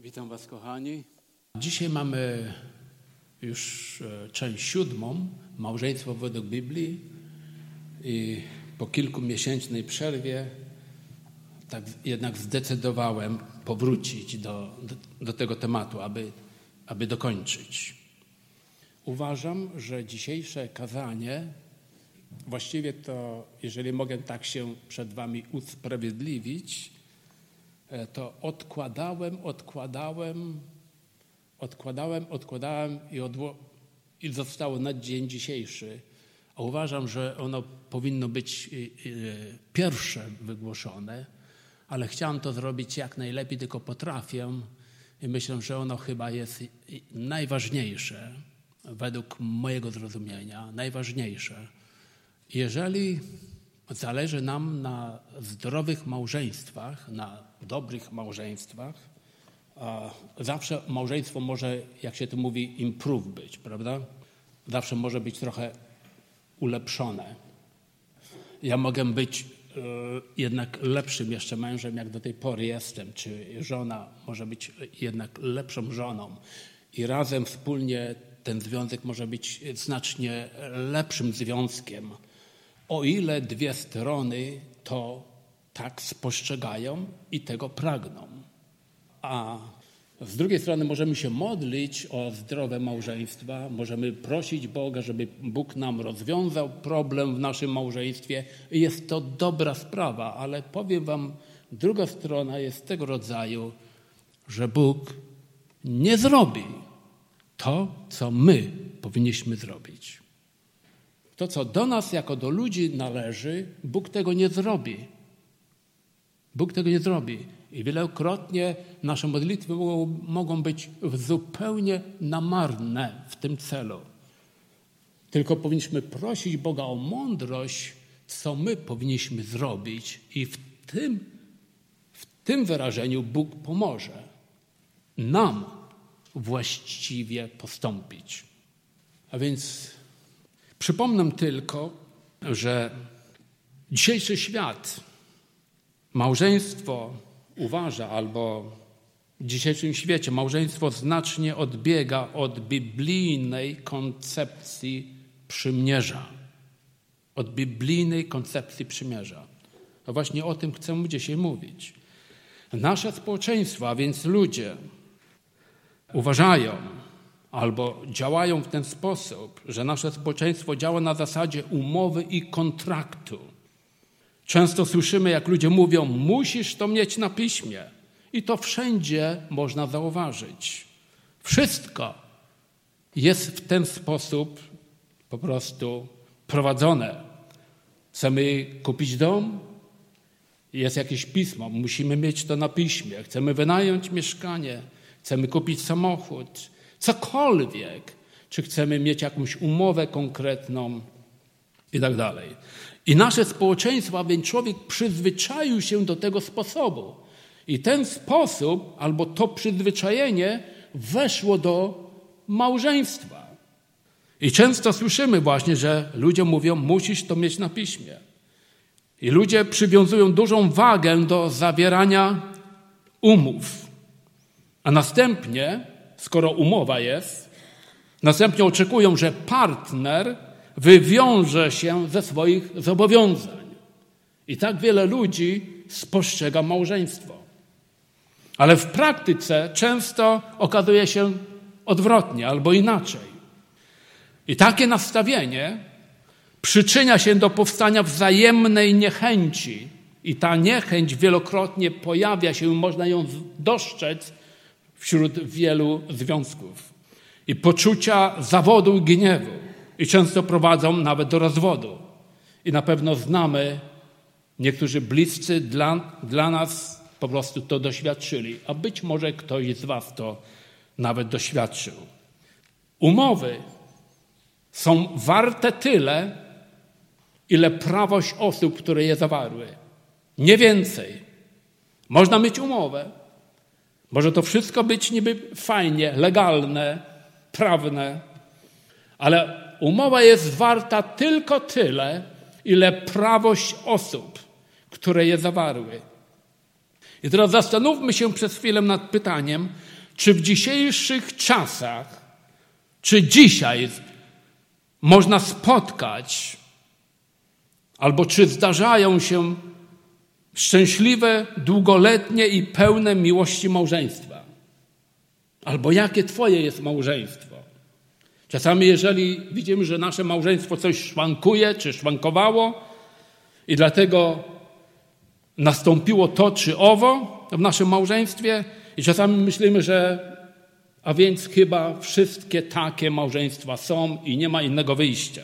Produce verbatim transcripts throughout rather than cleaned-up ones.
Witam Was, kochani. Dzisiaj mamy już część siódmą, małżeństwo według Biblii, i po kilkumiesięcznej przerwie tak jednak zdecydowałem powrócić do, do, do tego tematu, aby, aby dokończyć. Uważam, że dzisiejsze kazanie, właściwie to, jeżeli mogę tak się przed Wami usprawiedliwić, to odkładałem, odkładałem, odkładałem, odkładałem i, odło- i zostało na dzień dzisiejszy. A uważam, że ono powinno być pierwsze wygłoszone, ale chciałem to zrobić jak najlepiej tylko potrafię i myślę, że ono chyba jest najważniejsze według mojego zrozumienia, najważniejsze. Jeżeli zależy nam na zdrowych małżeństwach, na dobrych małżeństwach, a zawsze małżeństwo może, jak się to mówi, improve być, prawda? Zawsze może być trochę ulepszone. Ja mogę być y, jednak lepszym jeszcze mężem, jak do tej pory jestem, czy żona może być jednak lepszą żoną i razem wspólnie ten związek może być znacznie lepszym związkiem, o ile dwie strony to tak spostrzegają i tego pragną. A z drugiej strony możemy się modlić o zdrowe małżeństwa, możemy prosić Boga, żeby Bóg nam rozwiązał problem w naszym małżeństwie. Jest to dobra sprawa, ale powiem Wam, druga strona jest tego rodzaju, że Bóg nie zrobi to, co my powinniśmy zrobić. To, co do nas jako do ludzi należy, Bóg tego nie zrobi. Bóg tego nie zrobi. I wielokrotnie nasze modlitwy mogą, mogą być zupełnie namarne w tym celu. Tylko powinniśmy prosić Boga o mądrość, co my powinniśmy zrobić, i w tym, w tym wyrażeniu Bóg pomoże nam właściwie postąpić. A więc przypomnę tylko, że dzisiejszy świat małżeństwo uważa, albo w dzisiejszym świecie małżeństwo znacznie odbiega od biblijnej koncepcji przymierza. Od biblijnej koncepcji przymierza. A właśnie o tym chcę dzisiaj mówić. Nasze społeczeństwo, a więc ludzie, uważają albo działają w ten sposób, że nasze społeczeństwo działa na zasadzie umowy i kontraktu. Często słyszymy, jak ludzie mówią, musisz to mieć na piśmie. I to wszędzie można zauważyć. Wszystko jest w ten sposób po prostu prowadzone. Chcemy kupić dom? Jest jakieś pismo, musimy mieć to na piśmie. Chcemy wynająć mieszkanie, chcemy kupić samochód, cokolwiek. Czy chcemy mieć jakąś umowę konkretną i tak dalej. I nasze społeczeństwo, a więc człowiek przyzwyczaił się do tego sposobu. I ten sposób, albo to przyzwyczajenie weszło do małżeństwa. I często słyszymy właśnie, że ludzie mówią, musisz to mieć na piśmie. I ludzie przywiązują dużą wagę do zawierania umów. A następnie, skoro umowa jest, następnie oczekują, że partner wywiąże się ze swoich zobowiązań. I tak wiele ludzi spostrzega małżeństwo. Ale w praktyce często okazuje się odwrotnie albo inaczej. I takie nastawienie przyczynia się do powstania wzajemnej niechęci. I ta niechęć wielokrotnie pojawia się, można ją dostrzec wśród wielu związków. I poczucia zawodu i gniewu. I często prowadzą nawet do rozwodu. I na pewno znamy, niektórzy bliscy dla, dla nas po prostu to doświadczyli. A być może ktoś z was to nawet doświadczył. Umowy są warte tyle, ile prawość osób, które je zawarły. Nie więcej. Można mieć umowę. Może to wszystko być niby fajnie, legalne, prawne, ale umowa jest warta tylko tyle, ile prawość osób, które je zawarły. I teraz zastanówmy się przez chwilę nad pytaniem, czy w dzisiejszych czasach, czy dzisiaj można spotkać, albo czy zdarzają się szczęśliwe, długoletnie i pełne miłości małżeństwa? Albo jakie twoje jest małżeństwo? Czasami jeżeli widzimy, że nasze małżeństwo coś szwankuje, czy szwankowało i dlatego nastąpiło to czy owo w naszym małżeństwie i czasami myślimy, że a więc chyba wszystkie takie małżeństwa są i nie ma innego wyjścia.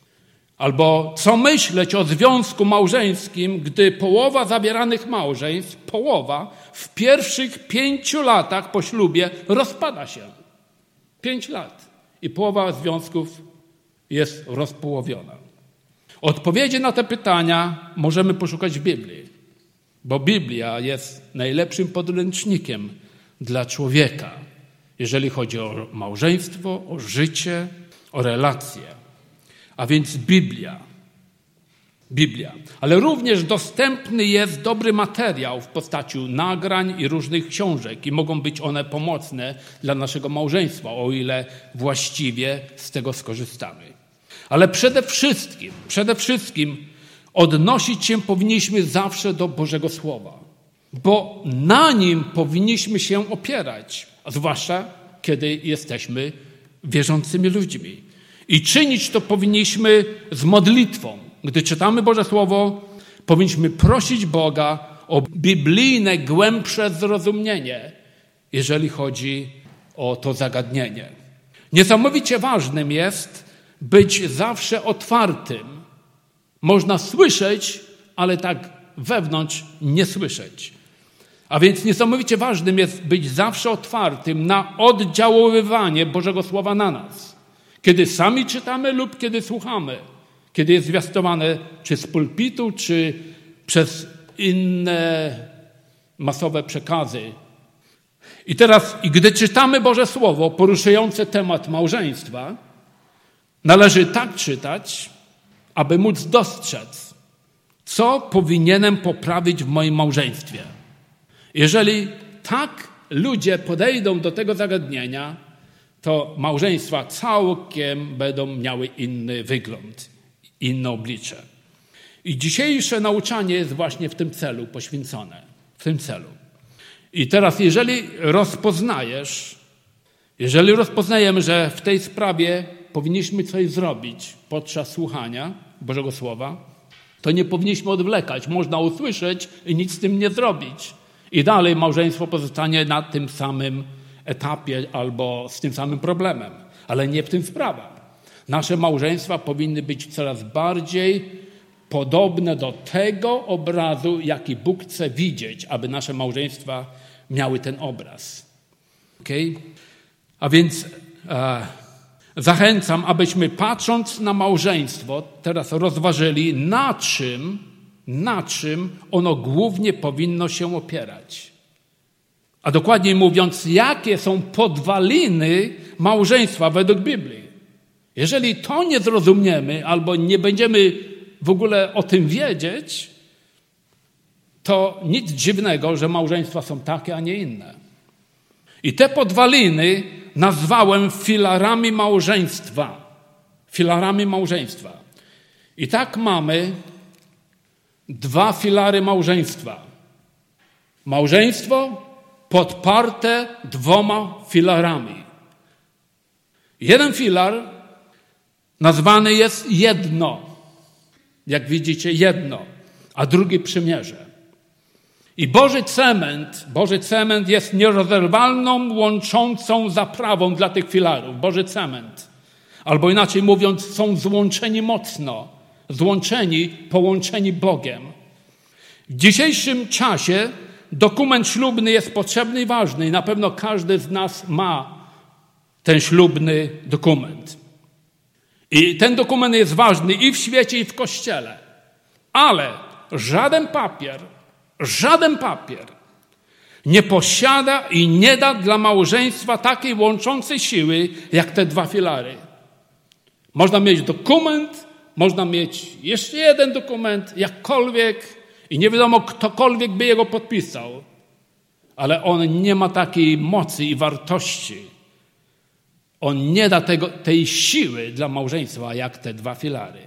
Albo co myśleć o związku małżeńskim, gdy połowa zabieranych małżeństw, połowa w pierwszych pięciu latach po ślubie rozpada się. Pięć lat. I połowa związków jest rozpołowiona. Odpowiedzi na te pytania możemy poszukać w Biblii, bo Biblia jest najlepszym podręcznikiem dla człowieka, jeżeli chodzi o małżeństwo, o życie, o relacje. A więc Biblia. Biblia. Ale również dostępny jest dobry materiał w postaci nagrań i różnych książek i mogą być one pomocne dla naszego małżeństwa, o ile właściwie z tego skorzystamy. Ale przede wszystkim, przede wszystkim odnosić się powinniśmy zawsze do Bożego Słowa, bo na nim powinniśmy się opierać, a zwłaszcza kiedy jesteśmy wierzącymi ludźmi. I czynić to powinniśmy z modlitwą. Gdy czytamy Boże Słowo, powinniśmy prosić Boga o biblijne, głębsze zrozumienie, jeżeli chodzi o to zagadnienie. Niesamowicie ważnym jest być zawsze otwartym. Można słyszeć, ale tak wewnątrz nie słyszeć. A więc niesamowicie ważnym jest być zawsze otwartym na oddziaływanie Bożego Słowa na nas. Kiedy sami czytamy lub kiedy słuchamy. Kiedy jest zwiastowane czy z pulpitu, czy przez inne masowe przekazy. I teraz, i gdy czytamy Boże Słowo poruszające temat małżeństwa, należy tak czytać, aby móc dostrzec, co powinienem poprawić w moim małżeństwie. Jeżeli tak ludzie podejdą do tego zagadnienia, to małżeństwa całkiem będą miały inny wygląd, inne oblicze. I dzisiejsze nauczanie jest właśnie w tym celu poświęcone. W tym celu. I teraz, jeżeli rozpoznajesz, jeżeli rozpoznajemy, że w tej sprawie powinniśmy coś zrobić podczas słuchania Bożego Słowa, to nie powinniśmy odwlekać. Można usłyszeć i nic z tym nie zrobić. I dalej małżeństwo pozostanie na tym samym etapie albo z tym samym problemem. Ale nie w tym sprawa. Nasze małżeństwa powinny być coraz bardziej podobne do tego obrazu, jaki Bóg chce widzieć, aby nasze małżeństwa miały ten obraz. Okay? A więc e, zachęcam, abyśmy patrząc na małżeństwo teraz rozważyli, na czym, na czym ono głównie powinno się opierać. A dokładniej mówiąc, jakie są podwaliny małżeństwa według Biblii. Jeżeli to nie zrozumiemy albo nie będziemy w ogóle o tym wiedzieć, to nic dziwnego, że małżeństwa są takie, a nie inne. I te podwaliny nazwałem filarami małżeństwa. Filarami małżeństwa. I tak mamy dwa filary małżeństwa. Małżeństwo podparte dwoma filarami. Jeden filar nazwany jest jedno. Jak widzicie, jedno. A drugi przymierze. I Boży cement, Boży cement jest nierozerwalną, łączącą zaprawą dla tych filarów. Boży cement. Albo inaczej mówiąc, są złączeni mocno. Złączeni, połączeni Bogiem. W dzisiejszym czasie dokument ślubny jest potrzebny i ważny. I na pewno każdy z nas ma ten ślubny dokument. I ten dokument jest ważny i w świecie, i w Kościele. Ale żaden papier, żaden papier nie posiada i nie da dla małżeństwa takiej łączącej siły, jak te dwa filary. Można mieć dokument, można mieć jeszcze jeden dokument, jakkolwiek, i nie wiadomo, ktokolwiek by jego podpisał. ale on nie ma takiej mocy i wartości. On nie da tego, tej siły dla małżeństwa, jak te dwa filary.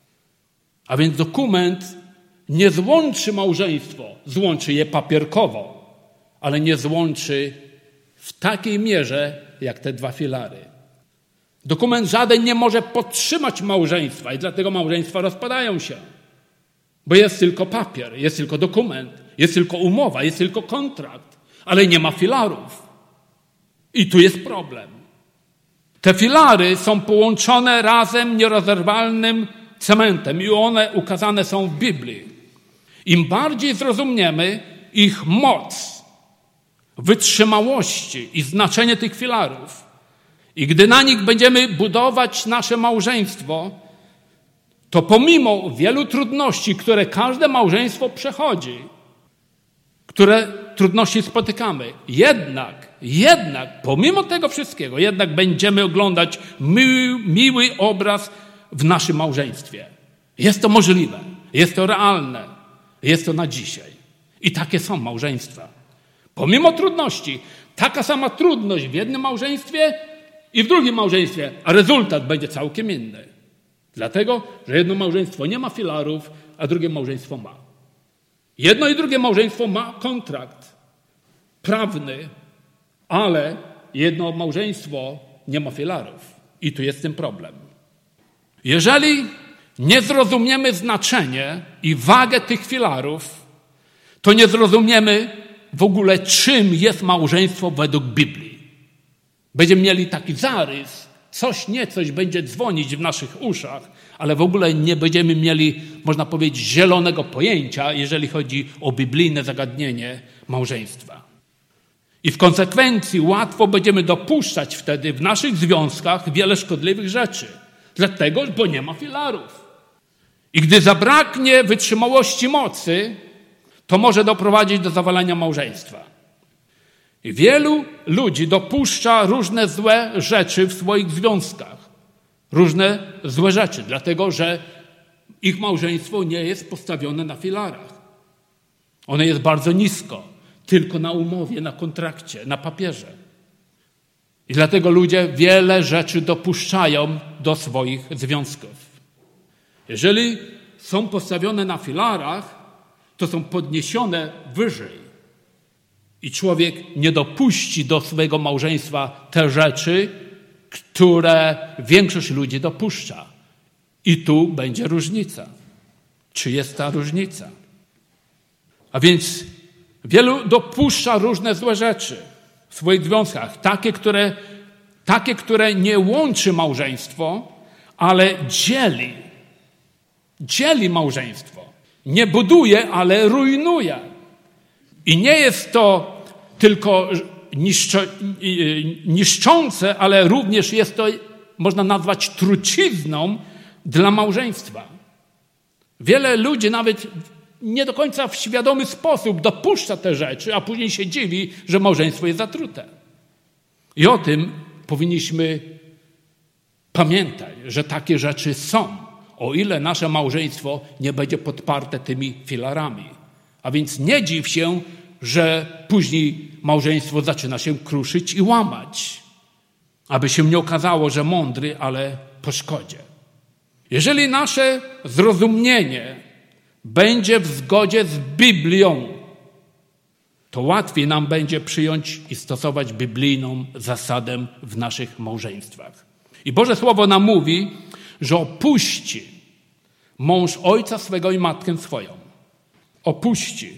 A więc dokument nie złączy małżeństwo, złączy je papierkowo, ale nie złączy w takiej mierze, jak te dwa filary. Dokument żaden nie może podtrzymać małżeństwa i dlatego małżeństwa rozpadają się. Bo jest tylko papier, jest tylko dokument, jest tylko umowa, jest tylko kontrakt, ale nie ma filarów. I tu jest problem. Te filary są połączone razem nierozerwalnym cementem i one ukazane są w Biblii. Im bardziej zrozumiemy ich moc, wytrzymałości i znaczenie tych filarów i gdy na nich będziemy budować nasze małżeństwo, to pomimo wielu trudności, które każde małżeństwo przechodzi, które trudności spotykamy, jednak, jednak, pomimo tego wszystkiego, jednak będziemy oglądać miły, miły obraz w naszym małżeństwie. Jest to możliwe, jest to realne, jest to na dzisiaj. I takie są małżeństwa. Pomimo trudności, taka sama trudność w jednym małżeństwie i w drugim małżeństwie, a rezultat będzie całkiem inny. Dlatego, że jedno małżeństwo nie ma filarów, a drugie małżeństwo ma. Jedno i drugie małżeństwo ma kontrakt prawny, ale jedno małżeństwo nie ma filarów. I tu jest ten problem. Jeżeli nie zrozumiemy znaczenie i wagę tych filarów, to nie zrozumiemy w ogóle, czym jest małżeństwo według Biblii. Będziemy mieli taki zarys, coś niecoś będzie dzwonić w naszych uszach, ale w ogóle nie będziemy mieli, można powiedzieć, zielonego pojęcia, jeżeli chodzi o biblijne zagadnienie małżeństwa. I w konsekwencji łatwo będziemy dopuszczać wtedy w naszych związkach wiele szkodliwych rzeczy. Dlatego, bo nie ma filarów. I gdy zabraknie wytrzymałości mocy, to może doprowadzić do zawalenia małżeństwa. I wielu ludzi dopuszcza różne złe rzeczy w swoich związkach. Różne złe rzeczy, dlatego że ich małżeństwo nie jest postawione na filarach. Ono jest bardzo nisko, tylko na umowie, na kontrakcie, na papierze. I dlatego ludzie wiele rzeczy dopuszczają do swoich związków. Jeżeli są postawione na filarach, to są podniesione wyżej. I człowiek nie dopuści do swojego małżeństwa te rzeczy, które większość ludzi dopuszcza. I tu będzie różnica. Czy jest ta różnica? A więc wielu dopuszcza różne złe rzeczy w swoich związkach. Takie, które, takie, które nie łączy małżeństwo, ale dzieli. Dzieli małżeństwo. Nie buduje, ale rujnuje. I nie jest to tylko niszczy, niszczące, ale również jest to, można nazwać, trucizną dla małżeństwa. Wiele ludzi nawet nie do końca w świadomy sposób dopuszcza te rzeczy, a później się dziwi, że małżeństwo jest zatrute. I o tym powinniśmy pamiętać, że takie rzeczy są, o ile nasze małżeństwo nie będzie podparte tymi filarami. A więc nie dziw się, że później małżeństwo zaczyna się kruszyć i łamać. Aby się nie okazało, że mądry, ale po szkodzie. Jeżeli nasze zrozumienie będzie w zgodzie z Biblią, to łatwiej nam będzie przyjąć i stosować biblijną zasadę w naszych małżeństwach. I Boże Słowo nam mówi, że opuści mąż ojca swego i matkę swoją. Opuści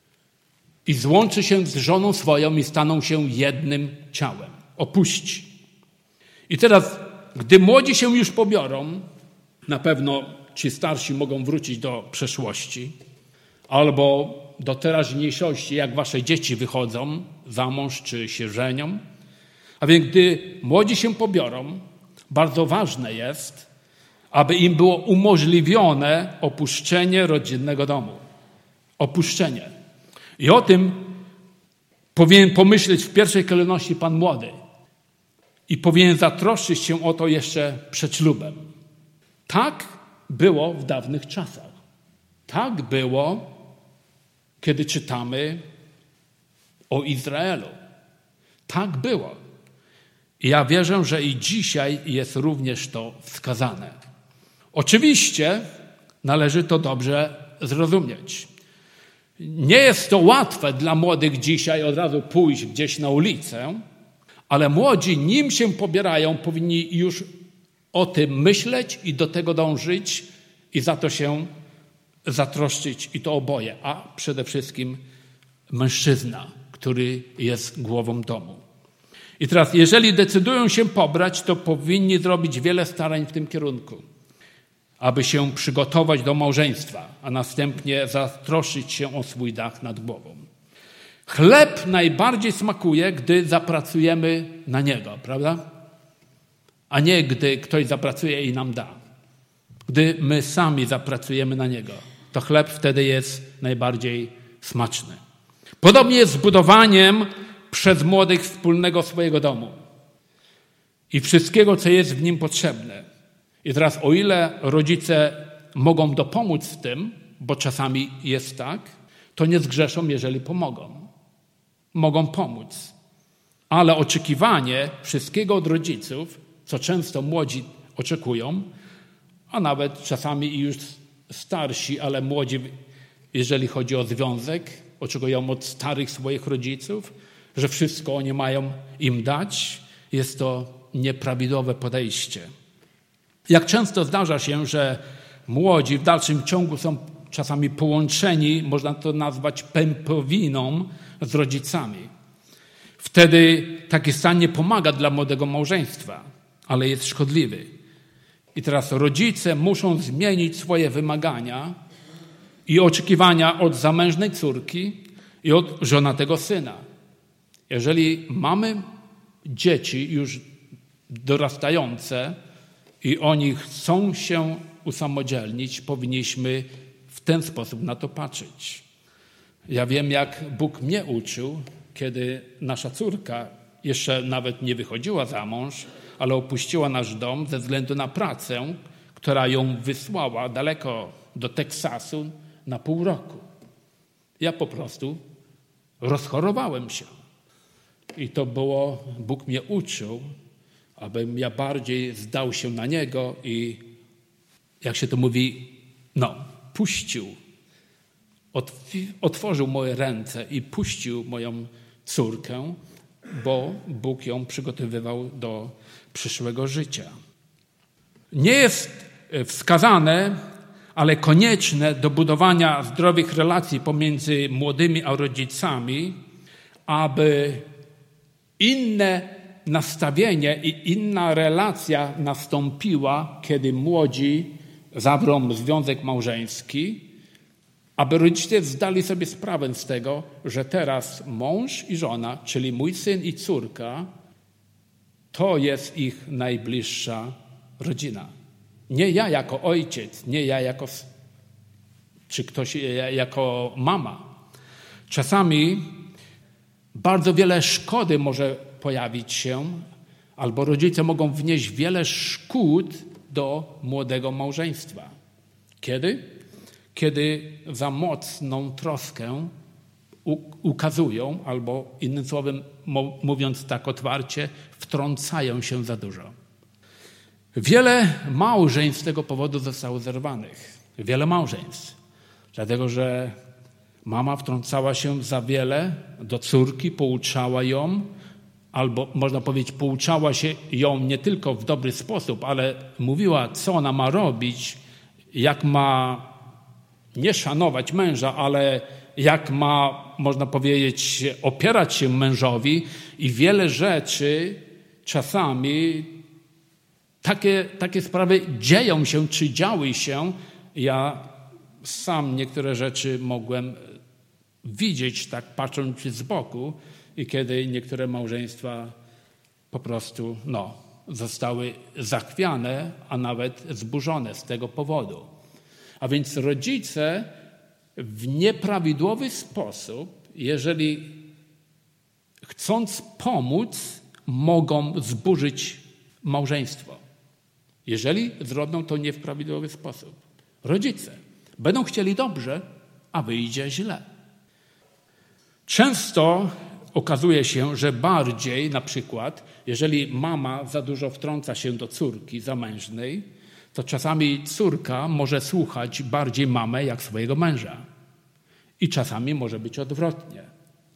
i złączy się z żoną swoją i staną się jednym ciałem. Opuści. I teraz, gdy młodzi się już pobiorą, na pewno ci starsi mogą wrócić do przeszłości albo do teraźniejszości, jak wasze dzieci wychodzą za mąż czy się żenią. A więc gdy młodzi się pobiorą, bardzo ważne jest, aby im było umożliwione opuszczenie rodzinnego domu. Opuszczenie. I o tym powinien pomyśleć w pierwszej kolejności pan młody. I powinien zatroszczyć się o to jeszcze przed ślubem. Tak było w dawnych czasach. Tak było, kiedy czytamy o Izraelu. Tak było. I ja wierzę, że i dzisiaj jest również to wskazane. Oczywiście należy to dobrze zrozumieć. Nie jest to łatwe dla młodych dzisiaj od razu pójść gdzieś na ulicę, ale młodzi, nim się pobierają, powinni już o tym myśleć i do tego dążyć i za to się zatroszczyć, i to oboje, a przede wszystkim mężczyzna, który jest głową domu. I teraz, jeżeli decydują się pobrać, to powinni zrobić wiele starań w tym kierunku, aby się przygotować do małżeństwa, a następnie zatroszczyć się o swój dach nad głową. Chleb najbardziej smakuje, gdy zapracujemy na niego, prawda? A nie gdy ktoś zapracuje i nam da. Gdy my sami zapracujemy na niego, to chleb wtedy jest najbardziej smaczny. Podobnie jest z budowaniem przez młodych wspólnego swojego domu i wszystkiego, co jest w nim potrzebne. I teraz, o ile rodzice mogą dopomóc w tym, bo czasami jest tak, to nie zgrzeszą, jeżeli pomogą. Mogą pomóc. Ale oczekiwanie wszystkiego od rodziców, co często młodzi oczekują, a nawet czasami i już starsi, ale młodzi, jeżeli chodzi o związek, oczekują od starych swoich rodziców, że wszystko oni mają im dać. Jest to nieprawidłowe podejście. Jak często zdarza się, że młodzi w dalszym ciągu są czasami połączeni, można to nazwać pępowiną z rodzicami. Wtedy taki stan nie pomaga dla młodego małżeństwa, ale jest szkodliwy. I teraz rodzice muszą zmienić swoje wymagania i oczekiwania od zamężnej córki i od żonatego syna. Jeżeli mamy dzieci już dorastające i oni chcą się usamodzielnić, powinniśmy w ten sposób na to patrzeć. Ja wiem, jak Bóg mnie uczył, kiedy nasza córka jeszcze nawet nie wychodziła za mąż, ale opuściła nasz dom ze względu na pracę, która ją wysłała daleko do Teksasu na pół roku. Ja po prostu rozchorowałem się. I to było, Bóg mnie uczył, abym ja bardziej zdał się na Niego i, jak się to mówi, no, puścił. Otworzył moje ręce i puścił moją córkę, bo Bóg ją przygotowywał do przyszłego życia. Nie jest wskazane, ale konieczne do budowania zdrowych relacji pomiędzy młodymi a rodzicami, aby inne nastawienie i inna relacja nastąpiła, kiedy młodzi zawrą związek małżeński, aby rodzice zdali sobie sprawę z tego, że teraz mąż i żona, czyli mój syn i córka, to jest ich najbliższa rodzina. Nie ja jako ojciec, nie ja jako, czy ktoś jako mama. Czasami bardzo wiele szkody może pojawić się, albo rodzice mogą wnieść wiele szkód do młodego małżeństwa. Kiedy? Kiedy za mocną troskę ukazują, albo innym słowem mówiąc tak otwarcie, wtrącają się za dużo. Wiele małżeństw z tego powodu zostało zerwanych. Wiele małżeństw. Dlatego, że mama wtrącała się za wiele do córki, pouczała ją, albo można powiedzieć, pouczała się ją nie tylko w dobry sposób, ale mówiła, co ona ma robić, jak ma nie szanować męża, ale jak ma, można powiedzieć, opierać się mężowi i wiele rzeczy czasami takie, takie sprawy dzieją się, czy działy się. Ja sam niektóre rzeczy mogłem widzieć, tak patrząc z boku, i kiedy niektóre małżeństwa po prostu no, zostały zachwiane, a nawet zburzone z tego powodu. A więc rodzice w nieprawidłowy sposób, jeżeli chcąc pomóc, mogą zburzyć małżeństwo. Jeżeli zrobią to nie w prawidłowy sposób. Rodzice będą chcieli dobrze, a wyjdzie źle. Często okazuje się, że bardziej na przykład, jeżeli mama za dużo wtrąca się do córki zamężnej, to czasami córka może słuchać bardziej mamę jak swojego męża. I czasami może być odwrotnie.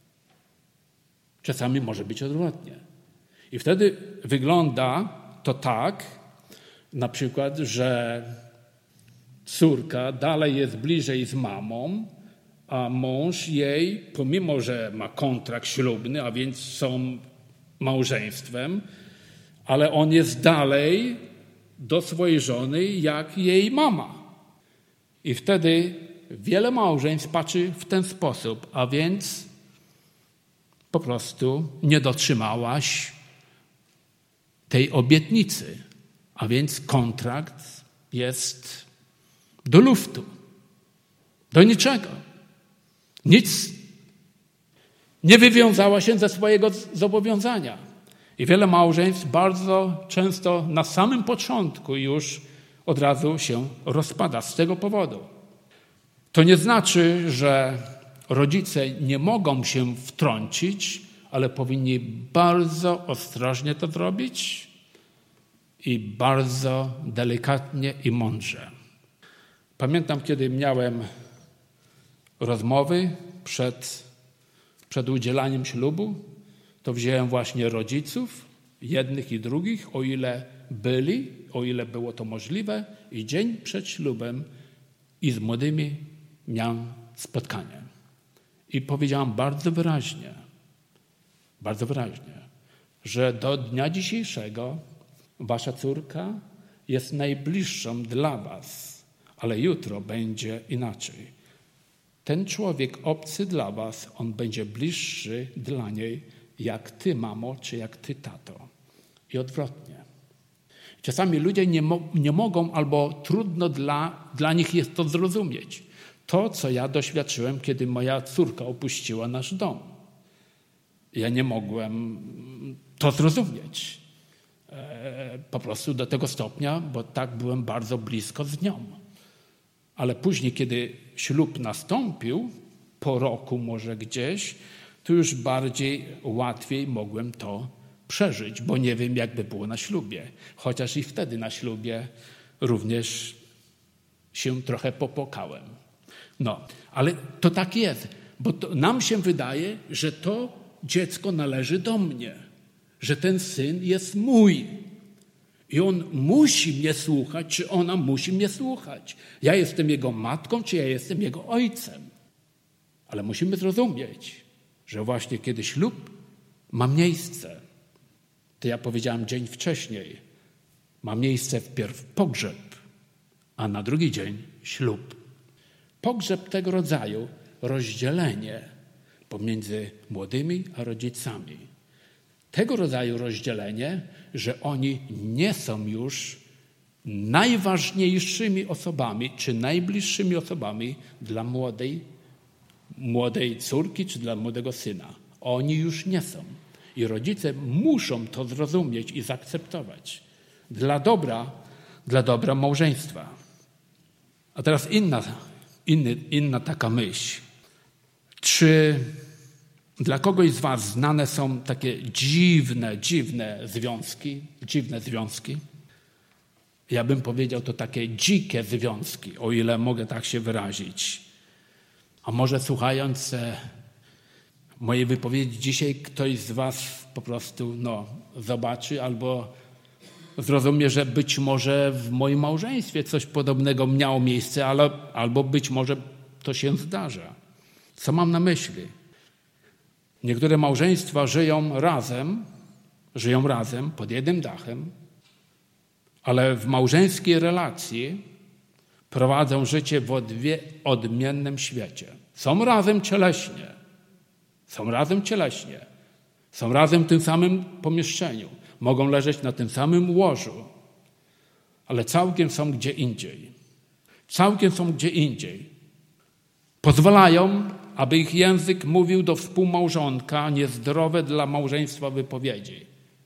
Czasami może być odwrotnie. I wtedy wygląda to tak, na przykład, że córka dalej jest bliżej z mamą, a mąż jej, pomimo że ma kontrakt ślubny, a więc są małżeństwem, ale on jest dalej do swojej żony jak jej mama. I wtedy wiele małżeństw patrzy w ten sposób, a więc po prostu nie dotrzymałaś tej obietnicy, a więc kontrakt jest do luftu, do niczego. Nic nie wywiązała się ze swojego zobowiązania. I wiele małżeństw bardzo często na samym początku już od razu się rozpada z tego powodu. To nie znaczy, że rodzice nie mogą się wtrącić, ale powinni bardzo ostrożnie to zrobić i bardzo delikatnie i mądrze. Pamiętam, kiedy miałem rozmowy przed, przed udzielaniem ślubu, to wziąłem właśnie rodziców, jednych i drugich, o ile byli, o ile było to możliwe, i dzień przed ślubem i z młodymi miałem spotkanie. I powiedziałam bardzo wyraźnie, bardzo wyraźnie, że do dnia dzisiejszego wasza córka jest najbliższą dla was, ale jutro będzie inaczej. Ten człowiek obcy dla was, on będzie bliższy dla niej, jak ty, mamo, czy jak ty, tato. I odwrotnie. Czasami ludzie nie, mo- nie mogą albo trudno dla, dla nich jest to zrozumieć. To, co ja doświadczyłem, kiedy moja córka opuściła nasz dom. Ja nie mogłem to zrozumieć. E, po prostu do tego stopnia, bo tak byłem bardzo blisko z nią. Ale później, kiedy ślub nastąpił, po roku może gdzieś, to już bardziej łatwiej mogłem to przeżyć, bo nie wiem, jakby było na ślubie. Chociaż i wtedy na ślubie również się trochę popłakałem. No, ale to tak jest, bo to nam się wydaje, że to dziecko należy do mnie, że ten syn jest mój. I on musi mnie słuchać, czy ona musi mnie słuchać. Ja jestem jego matką, czy ja jestem jego ojcem. Ale musimy zrozumieć, że właśnie kiedy ślub ma miejsce, to ja powiedziałem dzień wcześniej, ma miejsce wpierw pogrzeb, a na drugi dzień ślub. Pogrzeb tego rodzaju, rozdzielenie pomiędzy młodymi a rodzicami. Tego rodzaju rozdzielenie, że oni nie są już najważniejszymi osobami, czy najbliższymi osobami dla młodej, młodej córki, czy dla młodego syna. Oni już nie są. I rodzice muszą to zrozumieć i zaakceptować. Dla dobra, dla dobra małżeństwa. A teraz inna, inny, inna taka myśl. Czy dla kogoś z was znane są takie dziwne, dziwne związki? Dziwne związki? Ja bym powiedział, to takie dzikie związki, o ile mogę tak się wyrazić. A może słuchając mojej wypowiedzi dzisiaj ktoś z was po prostu no, zobaczy albo zrozumie, że być może w moim małżeństwie coś podobnego miało miejsce, ale, albo być może to się zdarza. Co mam na myśli? Niektóre małżeństwa żyją razem, żyją razem pod jednym dachem, ale w małżeńskiej relacji prowadzą życie w odwie, odmiennym świecie. Są razem cieleśnie, są razem cieleśnie, są razem w tym samym pomieszczeniu, mogą leżeć na tym samym łożu, ale całkiem są gdzie indziej. Całkiem są gdzie indziej. Pozwalają, aby ich język mówił do współmałżonka niezdrowe dla małżeństwa wypowiedzi.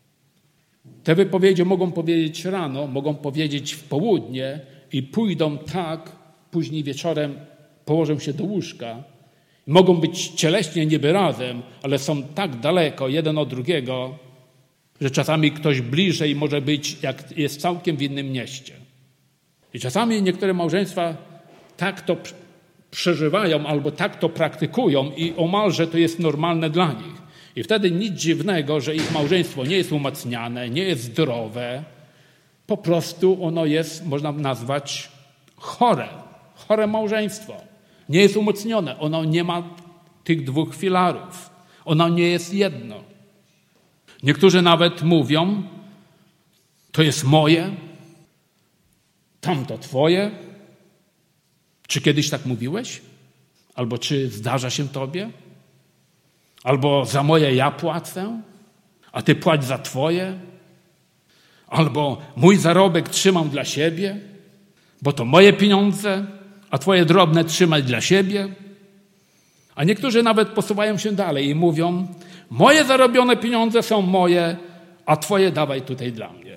Te wypowiedzi mogą powiedzieć rano, mogą powiedzieć w południe i pójdą tak, później wieczorem położą się do łóżka Mogą być cieleśnie niby razem, ale są tak daleko jeden od drugiego, że czasami ktoś bliżej może być, jak jest całkiem w innym mieście. I czasami niektóre małżeństwa tak to przeżywają albo tak to praktykują i omalże to jest normalne dla nich. I wtedy nic dziwnego, że ich małżeństwo nie jest umacniane, nie jest zdrowe. Po prostu ono jest, można nazwać, chore. Chore małżeństwo. Nie jest umocnione. Ono nie ma tych dwóch filarów. Ono nie jest jedno. Niektórzy nawet mówią, to jest moje, tamto twoje. Czy kiedyś tak mówiłeś? Albo czy zdarza się tobie? Albo za moje ja płacę, a ty płać za twoje? Albo mój zarobek trzymam dla siebie, bo to moje pieniądze, a twoje drobne trzymaj dla siebie? A niektórzy nawet posuwają się dalej i mówią, moje zarobione pieniądze są moje, a twoje dawaj tutaj dla mnie.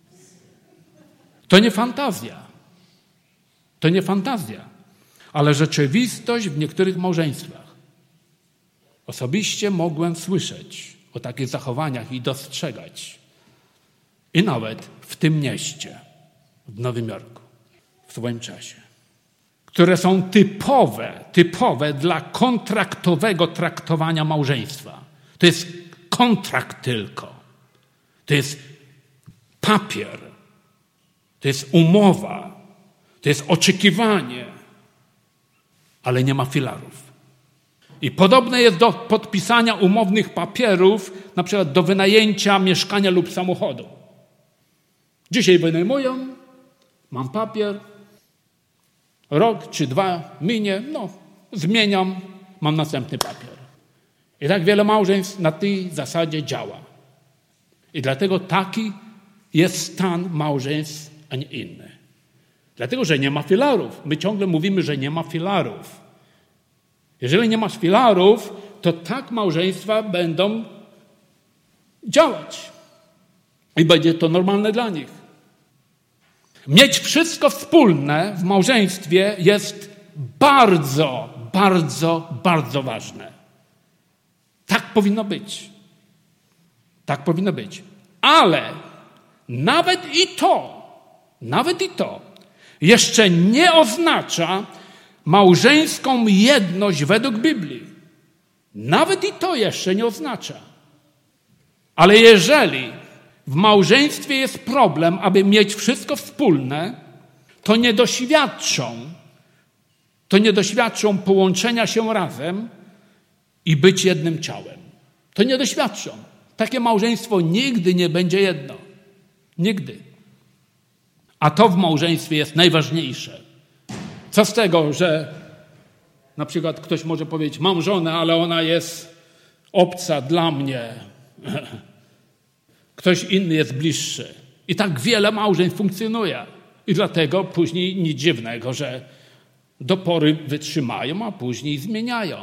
To nie fantazja. To nie fantazja, ale rzeczywistość w niektórych małżeństwach. Osobiście mogłem słyszeć o takich zachowaniach i dostrzegać. I nawet w tym mieście, w Nowym Jorku, w swoim czasie, które są typowe, typowe dla kontraktowego traktowania małżeństwa. To jest kontrakt tylko. To jest papier. To jest umowa. To jest oczekiwanie. Ale nie ma filarów. I podobne jest do podpisania umownych papierów, na przykład do wynajęcia mieszkania lub samochodu. Dzisiaj wynajmuję, mam papier, rok czy dwa minie, no zmieniam, mam następny papier. I tak wiele małżeństw na tej zasadzie działa. I dlatego taki jest stan małżeństw, a nie inny. Dlatego, że nie ma filarów. My ciągle mówimy, że nie ma filarów. Jeżeli nie masz filarów, to tak małżeństwa będą działać. I będzie to normalne dla nich. Mieć wszystko wspólne w małżeństwie jest bardzo, bardzo, bardzo ważne. Tak powinno być. Tak powinno być. Ale nawet i to, nawet i to jeszcze nie oznacza małżeńską jedność według Biblii. Nawet i to jeszcze nie oznacza. Ale jeżeli w małżeństwie jest problem, aby mieć wszystko wspólne, to nie doświadczą, to nie doświadczą połączenia się razem i być jednym ciałem. To nie doświadczą. Takie małżeństwo nigdy nie będzie jedno. Nigdy. A to w małżeństwie jest najważniejsze. Co z tego, że na przykład ktoś może powiedzieć, mam żonę, ale ona jest obca dla mnie. Ktoś inny jest bliższy. I tak wiele małżeństw funkcjonuje. I dlatego później nic dziwnego, że do pory wytrzymają, a później zmieniają.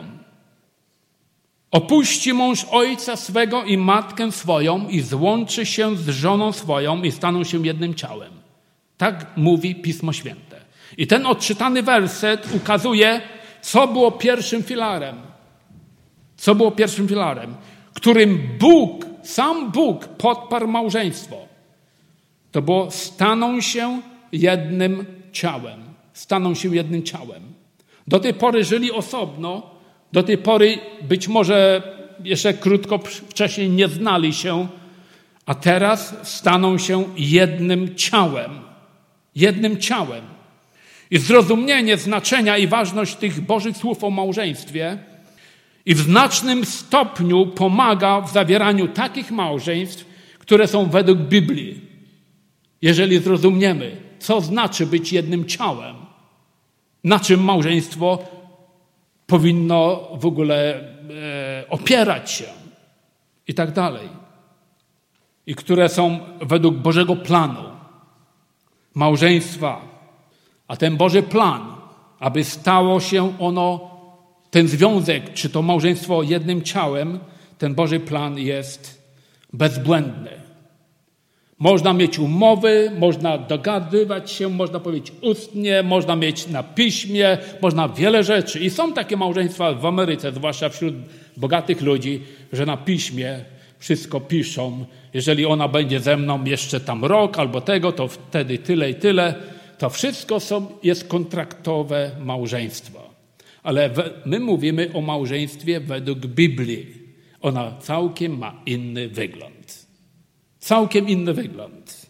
Opuści mąż ojca swego i matkę swoją i złączy się z żoną swoją i staną się jednym ciałem. Tak mówi Pismo Święte. I ten odczytany werset ukazuje, co było pierwszym filarem. Co było pierwszym filarem, którym Bóg, sam Bóg podparł małżeństwo. To było staną się jednym ciałem. Staną się jednym ciałem. Do tej pory żyli osobno, do tej pory być może jeszcze krótko wcześniej nie znali się, a teraz staną się jednym ciałem. Jednym ciałem. I zrozumienie znaczenia i ważność tych Bożych słów o małżeństwie i w znacznym stopniu pomaga w zawieraniu takich małżeństw, które są według Biblii. Jeżeli zrozumiemy, co znaczy być jednym ciałem, na czym małżeństwo powinno w ogóle e, opierać się i tak dalej. I które są według Bożego planu małżeństwa. A ten Boży plan, aby stało się ono, ten związek, czy to małżeństwo jednym ciałem, ten Boży plan jest bezbłędny. Można mieć umowy, można dogadywać się, można powiedzieć ustnie, można mieć na piśmie, można wiele rzeczy. I są takie małżeństwa w Ameryce, zwłaszcza wśród bogatych ludzi, że na piśmie wszystko piszą. Jeżeli ona będzie ze mną jeszcze tam rok albo tego, to wtedy tyle i tyle. To wszystko są, jest kontraktowe małżeństwo. Ale my mówimy o małżeństwie według Biblii. Ona całkiem ma inny wygląd. Całkiem inny wygląd.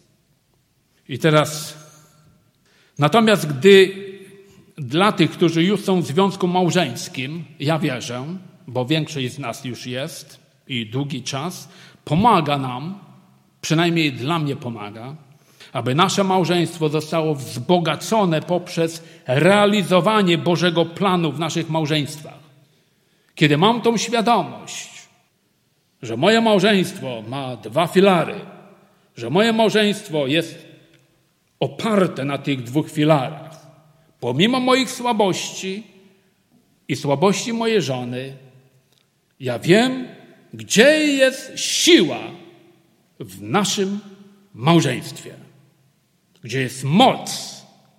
I teraz, natomiast gdy dla tych, którzy już są w związku małżeńskim, ja wierzę, bo większość z nas już jest i długi czas, pomaga nam, przynajmniej dla mnie pomaga, aby nasze małżeństwo zostało wzbogacone poprzez realizowanie Bożego planu w naszych małżeństwach. Kiedy mam tą świadomość, że moje małżeństwo ma dwa filary, że moje małżeństwo jest oparte na tych dwóch filarach, pomimo moich słabości i słabości mojej żony, ja wiem, gdzie jest siła w naszym małżeństwie. Gdzie jest moc,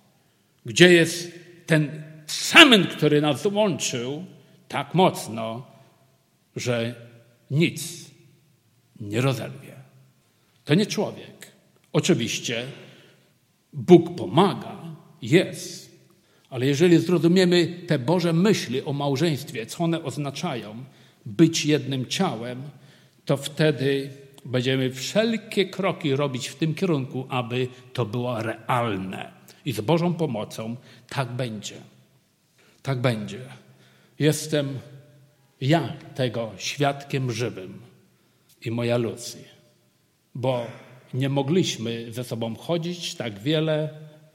gdzie jest ten cement, który nas łączył tak mocno, że nic nie rozerwie. To nie człowiek. Oczywiście Bóg pomaga, jest, ale jeżeli zrozumiemy te Boże myśli o małżeństwie, co one oznaczają, być jednym ciałem, to wtedy będziemy wszelkie kroki robić w tym kierunku, aby to było realne. I z Bożą pomocą tak będzie. Tak będzie. Jestem ja tego świadkiem żywym i moja Lucy. Bo nie mogliśmy ze sobą chodzić tak wiele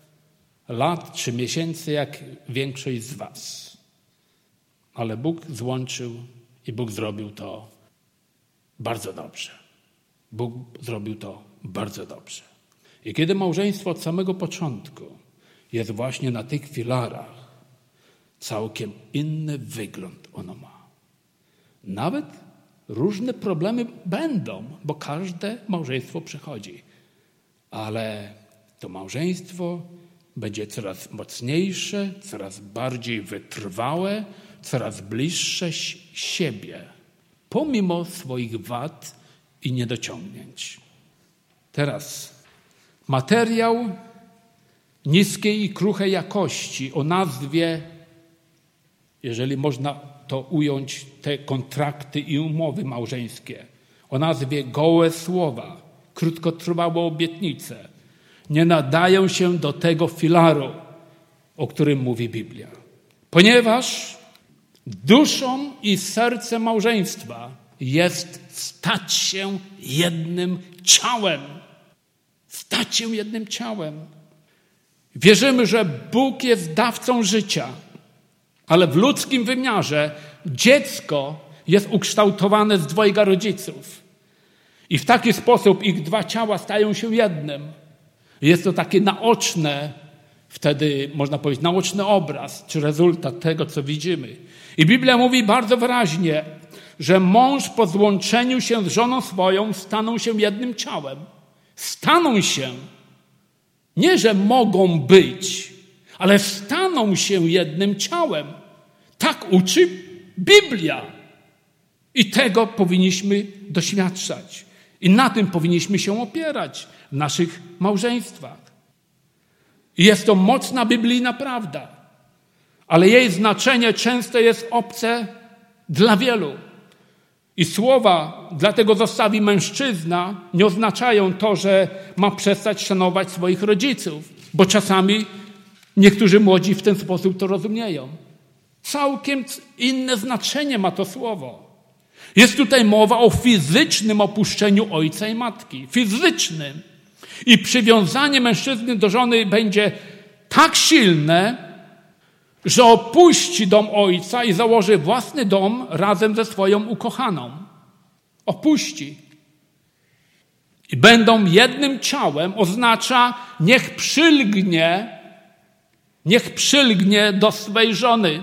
lat czy miesięcy, jak większość z was. Ale Bóg złączył i Bóg zrobił to bardzo dobrze. Bóg zrobił to bardzo dobrze. I kiedy małżeństwo od samego początku jest właśnie na tych filarach, całkiem inny wygląd ono ma. Nawet różne problemy będą, bo każde małżeństwo przechodzi. Ale to małżeństwo będzie coraz mocniejsze, coraz bardziej wytrwałe, coraz bliższe siebie, pomimo swoich wad i niedociągnięć. Teraz materiał niskiej i kruchej jakości o nazwie, jeżeli można to ująć, te kontrakty i umowy małżeńskie, o nazwie gołe słowa, krótkotrwałe obietnice, nie nadają się do tego filaru, o którym mówi Biblia. Ponieważ duszą i sercem małżeństwa jest stać się jednym ciałem. Stać się jednym ciałem. Wierzymy, że Bóg jest dawcą życia, ale w ludzkim wymiarze dziecko jest ukształtowane z dwojga rodziców. I w taki sposób ich dwa ciała stają się jednym. Jest to takie naoczne, wtedy można powiedzieć naoczny obraz, czy rezultat tego, co widzimy. I Biblia mówi bardzo wyraźnie, że mąż po złączeniu się z żoną swoją staną się jednym ciałem. Staną się. Nie, że mogą być, ale staną się jednym ciałem. Tak uczy Biblia. I tego powinniśmy doświadczać. I na tym powinniśmy się opierać w naszych małżeństwach. I jest to mocna biblijna prawda. Ale jej znaczenie często jest obce dla wielu. I słowa dlatego zostawi mężczyzna nie oznaczają to, że ma przestać szanować swoich rodziców. Bo czasami niektórzy młodzi w ten sposób to rozumieją. Całkiem inne znaczenie ma to słowo. Jest tutaj mowa o fizycznym opuszczeniu ojca i matki. Fizycznym. I przywiązanie mężczyzny do żony będzie tak silne, że opuści dom ojca i założy własny dom razem ze swoją ukochaną. Opuści. I będą jednym ciałem oznacza niech przylgnie, niech przylgnie do swej żony,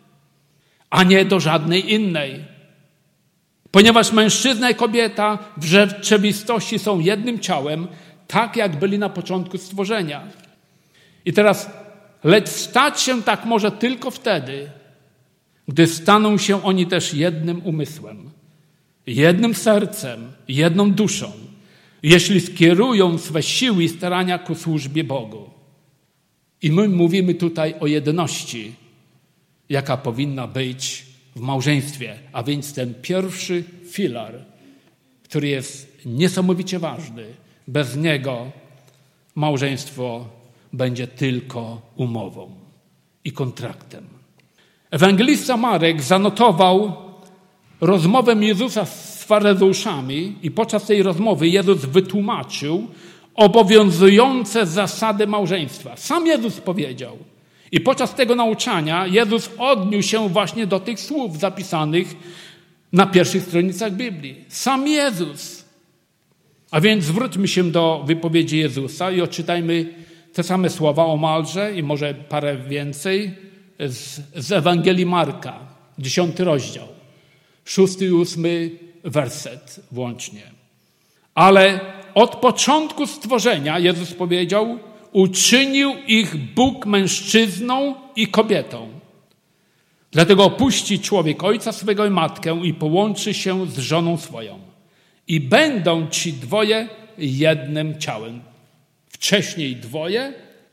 a nie do żadnej innej. Ponieważ mężczyzna i kobieta w rzeczywistości są jednym ciałem, tak jak byli na początku stworzenia. I teraz, lecz stać się tak może tylko wtedy, gdy staną się oni też jednym umysłem, jednym sercem, jedną duszą, jeśli skierują swe siły i starania ku służbie Bogu. I my mówimy tutaj o jedności, jaka powinna być w małżeństwie, a więc ten pierwszy filar, który jest niesamowicie ważny. Bez niego małżeństwo będzie tylko umową i kontraktem. Ewangelista Marek zanotował rozmowę Jezusa z faryzeuszami i podczas tej rozmowy Jezus wytłumaczył obowiązujące zasady małżeństwa. Sam Jezus powiedział. I podczas tego nauczania Jezus odniósł się właśnie do tych słów zapisanych na pierwszych stronicach Biblii. Sam Jezus. A więc zwróćmy się do wypowiedzi Jezusa i odczytajmy te same słowa omalże i może parę więcej z, z Ewangelii Marka, dziesiąty rozdział, szósty i ósmy werset włącznie. Ale od początku stworzenia, Jezus powiedział, uczynił ich Bóg mężczyzną i kobietą. Dlatego opuści człowiek ojca swego i matkę i połączy się z żoną swoją. I będą ci dwoje jednym ciałem. Wcześniej dwoje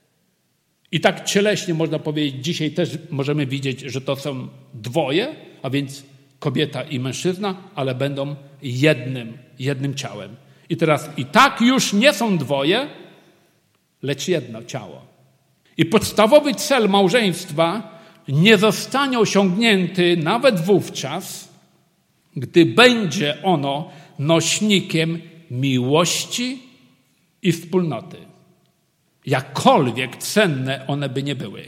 i tak cieleśnie można powiedzieć, dzisiaj też możemy widzieć, że to są dwoje, a więc kobieta i mężczyzna, ale będą jednym, jednym ciałem. I teraz i tak już nie są dwoje, lecz jedno ciało. I podstawowy cel małżeństwa nie zostanie osiągnięty nawet wówczas, gdy będzie ono nośnikiem miłości i wspólnoty. Jakkolwiek cenne one by nie były.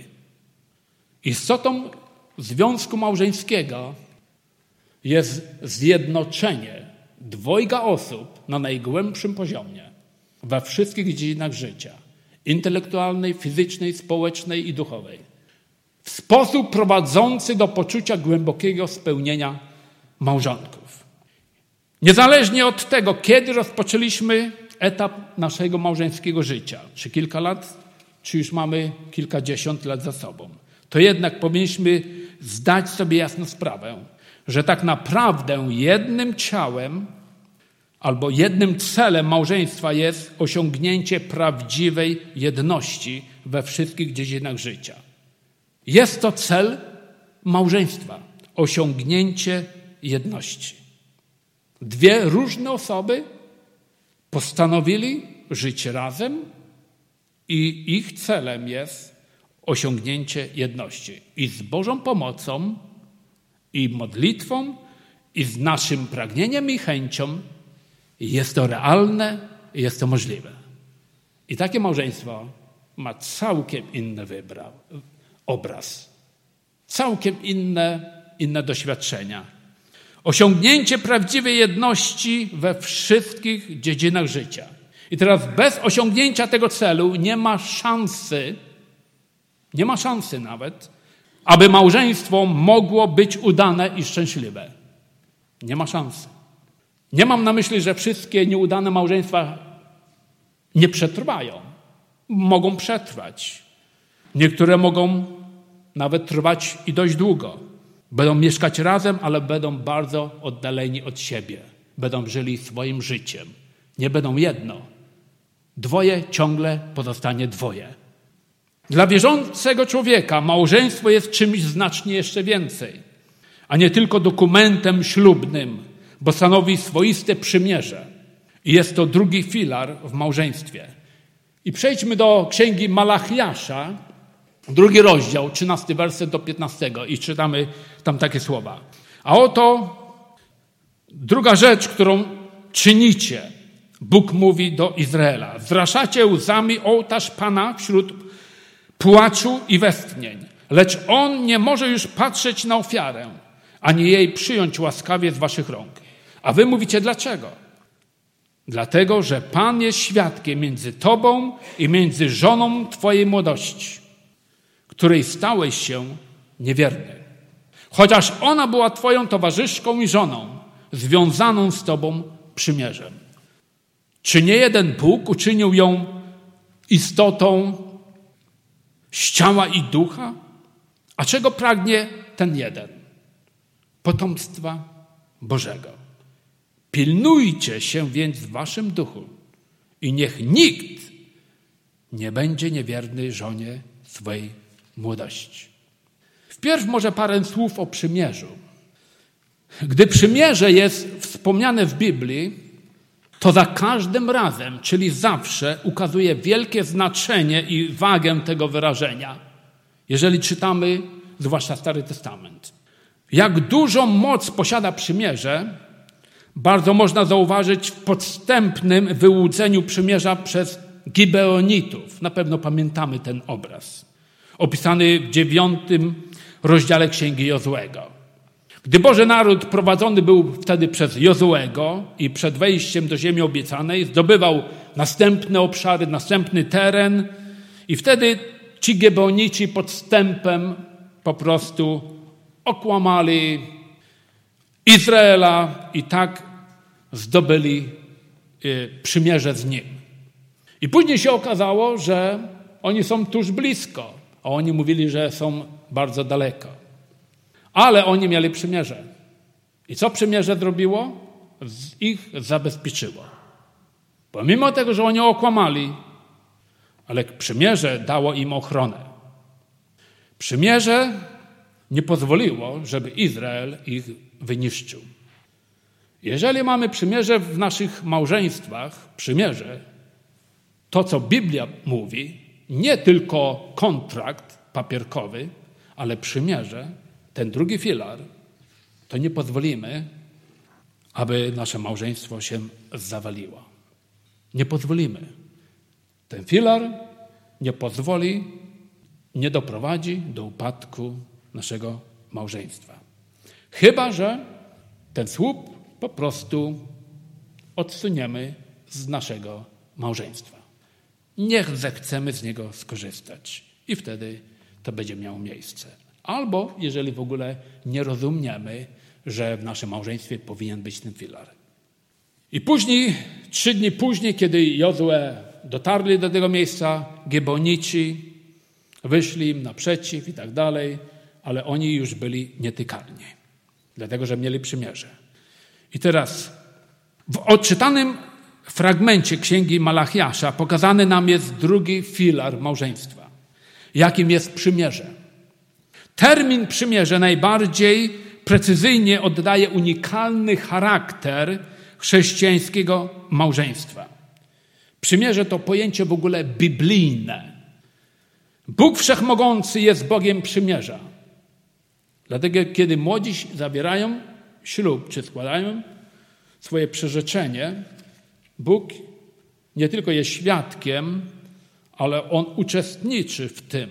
Istotą związku małżeńskiego jest zjednoczenie dwojga osób na najgłębszym poziomie we wszystkich dziedzinach życia. Intelektualnej, fizycznej, społecznej i duchowej. W sposób prowadzący do poczucia głębokiego spełnienia małżonków. Niezależnie od tego, kiedy rozpoczęliśmy etap naszego małżeńskiego życia, czy kilka lat, czy już mamy kilkadziesiąt lat za sobą, to jednak powinniśmy zdać sobie jasno sprawę, że tak naprawdę jednym ciałem albo jednym celem małżeństwa jest osiągnięcie prawdziwej jedności we wszystkich dziedzinach życia. Jest to cel małżeństwa. Osiągnięcie jedności. Dwie różne osoby postanowili żyć razem i ich celem jest osiągnięcie jedności. I z Bożą pomocą, i modlitwą, i z naszym pragnieniem i chęcią jest to realne i jest to możliwe. I takie małżeństwo ma całkiem inny wybra, obraz. Całkiem inne, inne doświadczenia. Osiągnięcie prawdziwej jedności we wszystkich dziedzinach życia. I teraz bez osiągnięcia tego celu nie ma szansy, nie ma szansy nawet, aby małżeństwo mogło być udane i szczęśliwe. Nie ma szansy. Nie mam na myśli, że wszystkie nieudane małżeństwa nie przetrwają. Mogą przetrwać. Niektóre mogą nawet trwać i dość długo. Będą mieszkać razem, ale będą bardzo oddaleni od siebie. Będą żyli swoim życiem. Nie będą jedno. Dwoje ciągle pozostanie dwoje. Dla wierzącego człowieka małżeństwo jest czymś znacznie jeszcze więcej, a nie tylko dokumentem ślubnym, bo stanowi swoiste przymierze. I jest to drugi filar w małżeństwie. I przejdźmy do księgi Malachiasza, drugi rozdział, trzynasty werset do piętnastego i czytamy tam takie słowa. A oto druga rzecz, którą czynicie. Bóg mówi do Izraela. Zraszacie łzami ołtarz Pana wśród płaczu i westchnień. Lecz On nie może już patrzeć na ofiarę, ani jej przyjąć łaskawie z waszych rąk. A wy mówicie dlaczego? Dlatego, że Pan jest świadkiem między tobą i między żoną twojej młodości, której stałeś się niewierny. Chociaż ona była twoją towarzyszką i żoną, związaną z tobą przymierzem. Czy nie jeden Bóg uczynił ją istotą z ciała i ducha? A czego pragnie ten jeden? Potomstwa Bożego. Pilnujcie się więc w waszym duchu i niech nikt nie będzie niewierny żonie swej młodości. Wpierw może parę słów o przymierzu. Gdy przymierze jest wspomniane w Biblii, to za każdym razem, czyli zawsze, ukazuje wielkie znaczenie i wagę tego wyrażenia, jeżeli czytamy zwłaszcza Stary Testament. Jak dużą moc posiada przymierze, bardzo można zauważyć w podstępnym wyłudzeniu przymierza przez Gibeonitów. Na pewno pamiętamy ten obraz, opisany w dziewiątym rozdziale Księgi Jozuego. Gdy Boży naród prowadzony był wtedy przez Jozuego i przed wejściem do ziemi obiecanej zdobywał następne obszary, następny teren i wtedy ci Gibeonici podstępem po prostu okłamali Izraela i tak zdobyli przymierze z nim. I później się okazało, że oni są tuż blisko, a oni mówili, że są bardzo daleko. Ale oni mieli przymierze. I co przymierze zrobiło? Ich zabezpieczyło. Pomimo tego, że oni okłamali, ale przymierze dało im ochronę. Przymierze nie pozwoliło, żeby Izrael ich wyniszczył. Jeżeli mamy przymierze w naszych małżeństwach, przymierze, to co Biblia mówi, nie tylko kontrakt papierkowy, ale przymierze, ten drugi filar, to nie pozwolimy, aby nasze małżeństwo się zawaliło. Nie pozwolimy. Ten filar nie pozwoli, nie doprowadzi do upadku naszego małżeństwa. Chyba że ten słup po prostu odsuniemy z naszego małżeństwa. Niech zechcemy z niego skorzystać. I wtedy to będzie miało miejsce. Albo jeżeli w ogóle nie rozumiemy, że w naszym małżeństwie powinien być ten filar. I później, trzy dni później, kiedy Jozue dotarli do tego miejsca, Gibeonici wyszli im naprzeciw i tak dalej, ale oni już byli nietykalni, dlatego że mieli przymierze. I teraz w odczytanym fragmencie Księgi Malachiasza pokazany nam jest drugi filar małżeństwa, jakim jest przymierze. Termin przymierze najbardziej precyzyjnie oddaje unikalny charakter chrześcijańskiego małżeństwa. Przymierze to pojęcie w ogóle biblijne. Bóg Wszechmogący jest Bogiem przymierza. Dlatego kiedy młodzi zawierają ślub, czy składają swoje przyrzeczenie, Bóg nie tylko jest świadkiem, ale On uczestniczy w tym.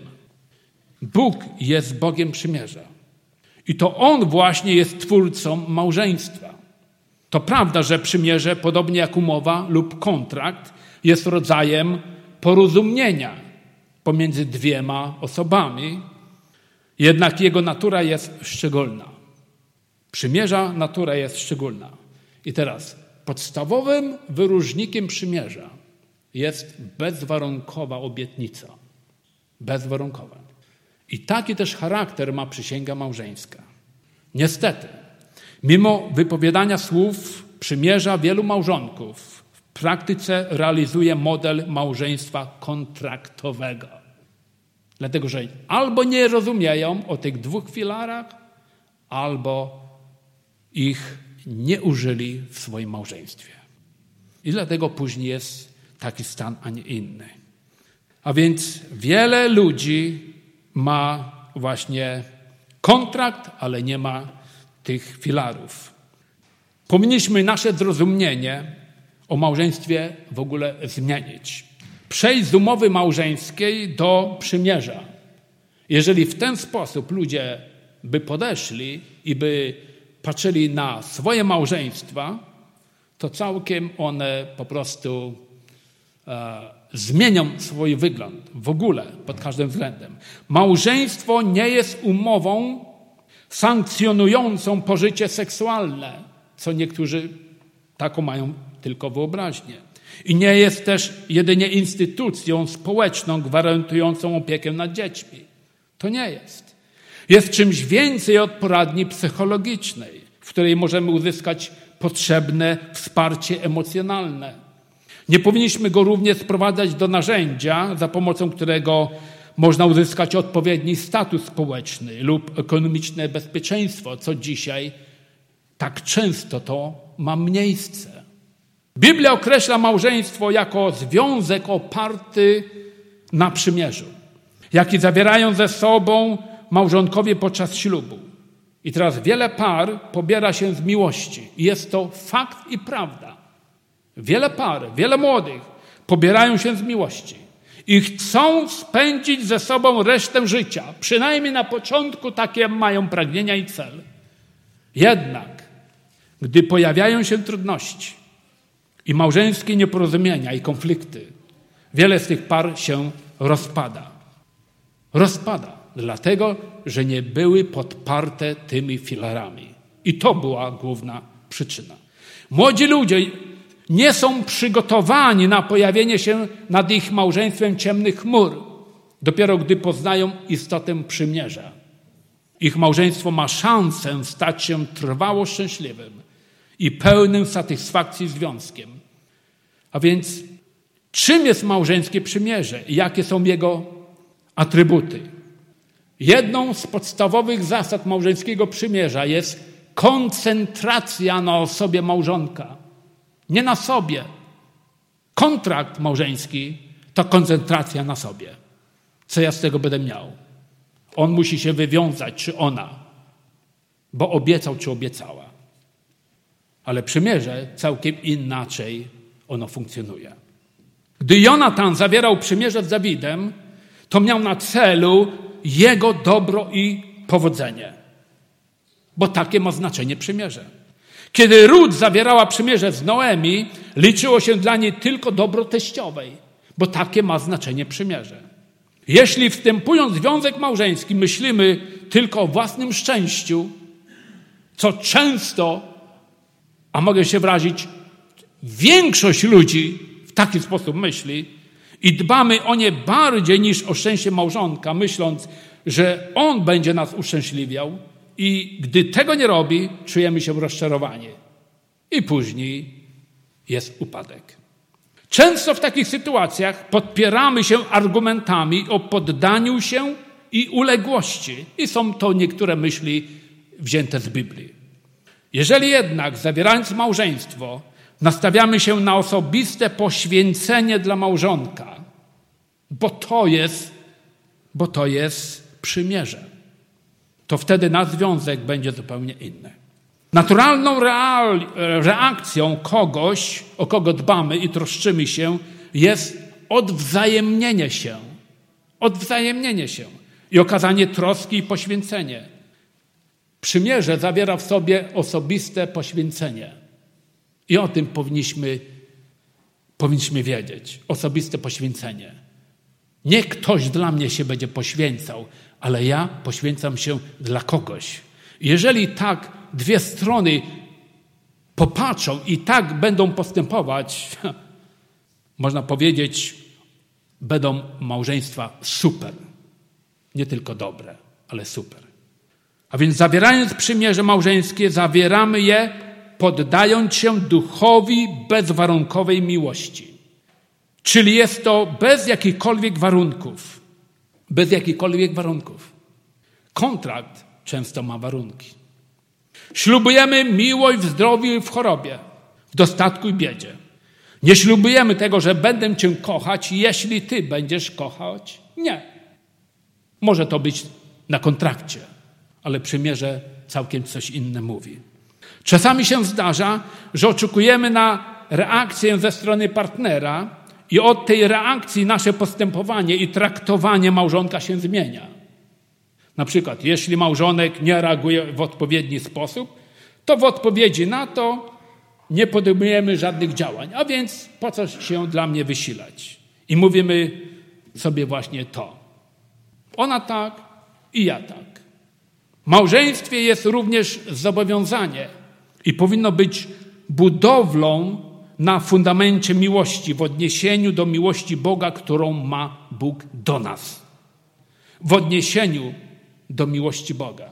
Bóg jest Bogiem przymierza. I to On właśnie jest twórcą małżeństwa. To prawda, że przymierze, podobnie jak umowa lub kontrakt, jest rodzajem porozumienia pomiędzy dwiema osobami, jednak jego natura jest szczególna. Przymierza natura jest szczególna. I teraz podstawowym wyróżnikiem przymierza jest bezwarunkowa obietnica. Bezwarunkowa. I taki też charakter ma przysięga małżeńska. Niestety, mimo wypowiadania słów przymierza wielu małżonków w praktyce realizuje model małżeństwa kontraktowego. Dlatego, że albo nie rozumieją o tych dwóch filarach, albo ich nie użyli w swoim małżeństwie. I dlatego później jest taki stan, a nie inny. A więc wiele ludzi ma właśnie kontrakt, ale nie ma tych filarów. Powinniśmy nasze zrozumienie o małżeństwie w ogóle zmienić. Przejść z umowy małżeńskiej do przymierza. Jeżeli w ten sposób ludzie by podeszli i by patrzyli na swoje małżeństwa, to całkiem one po prostu e, zmienią swój wygląd w ogóle pod każdym względem. Małżeństwo nie jest umową sankcjonującą pożycie seksualne, co niektórzy taką mają tylko wyobraźnię. I nie jest też jedynie instytucją społeczną gwarantującą opiekę nad dziećmi. To nie jest. Jest czymś więcej od poradni psychologicznej, w której możemy uzyskać potrzebne wsparcie emocjonalne. Nie powinniśmy go również sprowadzać do narzędzia, za pomocą którego można uzyskać odpowiedni status społeczny lub ekonomiczne bezpieczeństwo, co dzisiaj tak często to ma miejsce. Biblia określa małżeństwo jako związek oparty na przymierzu, jaki zawierają ze sobą małżonkowie podczas ślubu. I teraz wiele par pobiera się z miłości. I jest to fakt i prawda. Wiele par, wiele młodych pobierają się z miłości i chcą spędzić ze sobą resztę życia. Przynajmniej na początku takie mają pragnienia i cel. Jednak, gdy pojawiają się trudności i małżeńskie nieporozumienia i konflikty, wiele z tych par się rozpada. Rozpada, dlatego, że nie były podparte tymi filarami. I to była główna przyczyna. Młodzi ludzie nie są przygotowani na pojawienie się nad ich małżeństwem ciemnych chmur, dopiero gdy poznają istotę przymierza. Ich małżeństwo ma szansę stać się trwało szczęśliwym i pełnym satysfakcji związkiem. A więc czym jest małżeńskie przymierze i jakie są jego atrybuty? Jedną z podstawowych zasad małżeńskiego przymierza jest koncentracja na osobie małżonka. Nie na sobie. Kontrakt małżeński to koncentracja na sobie. Co ja z tego będę miał? On musi się wywiązać, czy ona, bo obiecał, czy obiecała. Ale przymierze całkiem inaczej ono funkcjonuje. Gdy Jonatan zawierał przymierze z Dawidem, to miał na celu jego dobro i powodzenie. Bo takie ma znaczenie przymierze. Kiedy Rut zawierała przymierze z Noemi, liczyło się dla niej tylko dobro teściowej, bo takie ma znaczenie przymierze. Jeśli wstępując w związek małżeński myślimy tylko o własnym szczęściu, co często, a mogę się wyrazić, większość ludzi w taki sposób myśli i dbamy o nie bardziej niż o szczęście małżonka, myśląc, że on będzie nas uszczęśliwiał, i gdy tego nie robi, czujemy się rozczarowani. I później jest upadek. Często w takich sytuacjach podpieramy się argumentami o poddaniu się i uległości. I są to niektóre myśli wzięte z Biblii. Jeżeli jednak, zawierając małżeństwo, nastawiamy się na osobiste poświęcenie dla małżonka, bo to jest, bo to jest przymierze, to wtedy nasz związek będzie zupełnie inny. Naturalną real, reakcją kogoś, o kogo dbamy i troszczymy się, jest odwzajemnienie się. Odwzajemnienie się i okazanie troski i poświęcenie. Przymierze zawiera w sobie osobiste poświęcenie. I o tym powinniśmy, powinniśmy wiedzieć. Osobiste poświęcenie. Nie ktoś dla mnie się będzie poświęcał, ale ja poświęcam się dla kogoś. Jeżeli tak dwie strony popatrzą i tak będą postępować, można powiedzieć, będą małżeństwa super. Nie tylko dobre, ale super. A więc zawierając przymierze małżeńskie, zawieramy je poddając się duchowi bezwarunkowej miłości. Czyli jest to bez jakichkolwiek warunków. Bez jakichkolwiek warunków. Kontrakt często ma warunki. Ślubujemy miłość w zdrowiu i w chorobie, w dostatku i biedzie. Nie ślubujemy tego, że będę cię kochać, jeśli ty będziesz kochać. Nie. Może to być na kontrakcie, ale przymierze całkiem coś innego mówi. Czasami się zdarza, że oczekujemy na reakcję ze strony partnera i od tej reakcji nasze postępowanie i traktowanie małżonka się zmienia. Na przykład, jeśli małżonek nie reaguje w odpowiedni sposób, to w odpowiedzi na to nie podejmujemy żadnych działań. A więc po co się dla mnie wysilać? I mówimy sobie właśnie to. Ona tak i ja tak. W małżeństwie jest również zobowiązanie i powinno być budowlą na fundamencie miłości, w odniesieniu do miłości Boga, którą ma Bóg do nas. W odniesieniu do miłości Boga.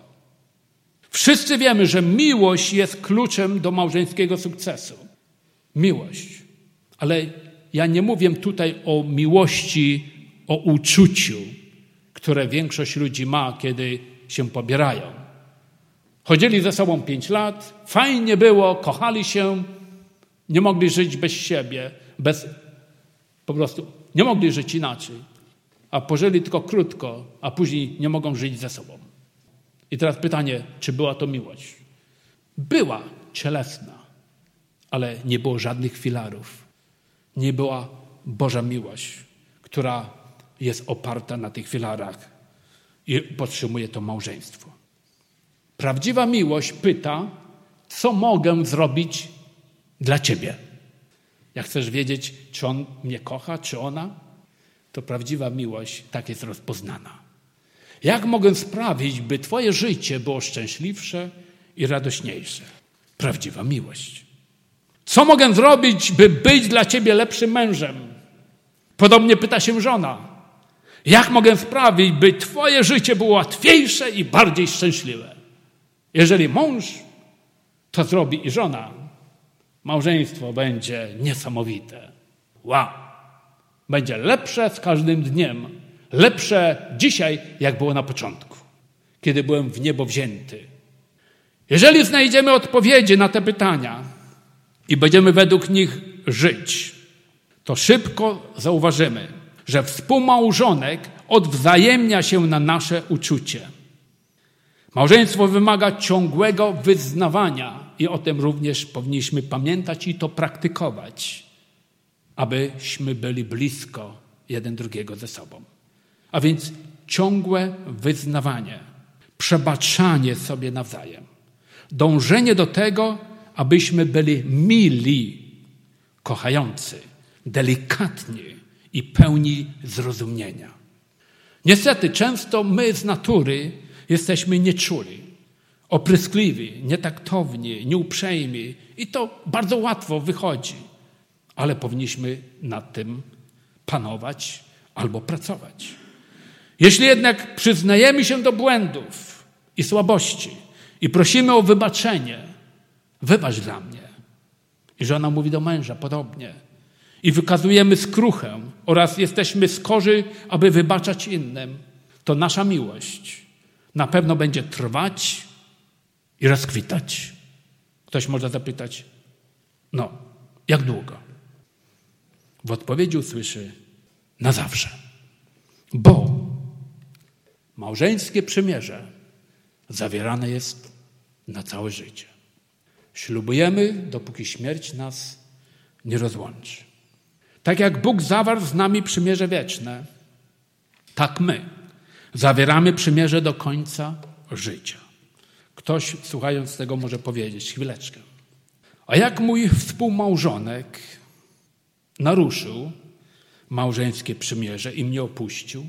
Wszyscy wiemy, że miłość jest kluczem do małżeńskiego sukcesu. Miłość. Ale ja nie mówię tutaj o miłości, o uczuciu, które większość ludzi ma, kiedy się pobierają. Chodzili ze sobą pięć lat, fajnie było, kochali się, nie mogli żyć bez siebie, bez, po prostu nie mogli żyć inaczej. A pożyli tylko krótko, a później nie mogą żyć ze sobą. I teraz pytanie, czy była to miłość? Była cielesna, ale nie było żadnych filarów. Nie była Boża miłość, która jest oparta na tych filarach i podtrzymuje to małżeństwo. Prawdziwa miłość pyta, co mogę zrobić dla ciebie. Jak chcesz wiedzieć, czy on mnie kocha, czy ona, to prawdziwa miłość tak jest rozpoznana. Jak mogę sprawić, by twoje życie było szczęśliwsze i radośniejsze? Prawdziwa miłość. Co mogę zrobić, by być dla ciebie lepszym mężem? Podobnie pyta się żona. Jak mogę sprawić, by twoje życie było łatwiejsze i bardziej szczęśliwe? Jeżeli mąż to zrobi i żona, małżeństwo będzie niesamowite. Wow! Będzie lepsze z każdym dniem. Lepsze dzisiaj, jak było na początku, kiedy byłem w niebo wzięty. Jeżeli znajdziemy odpowiedzi na te pytania i będziemy według nich żyć, to szybko zauważymy, że współmałżonek odwzajemnia się na nasze uczucie. Małżeństwo wymaga ciągłego wyznawania i o tym również powinniśmy pamiętać i to praktykować, abyśmy byli blisko jeden drugiego ze sobą. A więc ciągłe wyznawanie, przebaczanie sobie nawzajem, dążenie do tego, abyśmy byli mili, kochający, delikatni i pełni zrozumienia. Niestety często my z natury jesteśmy nieczuli, opryskliwi, nietaktowni, nieuprzejmi i to bardzo łatwo wychodzi, ale powinniśmy nad tym panować albo pracować. Jeśli jednak przyznajemy się do błędów i słabości i prosimy o wybaczenie, wybacz dla mnie. I żona mówi do męża podobnie. I wykazujemy skruchę oraz jesteśmy skorzy, aby wybaczać innym, to nasza miłość na pewno będzie trwać i rozkwitać. Ktoś może zapytać, no, jak długo? W odpowiedzi usłyszy, na zawsze. Bo małżeńskie przymierze zawierane jest na całe życie. Ślubujemy, dopóki śmierć nas nie rozłączy. Tak jak Bóg zawarł z nami przymierze wieczne, tak my zawieramy przymierze do końca życia. Ktoś, słuchając tego, może powiedzieć, chwileczkę. A jak mój współmałżonek naruszył małżeńskie przymierze i mnie opuścił,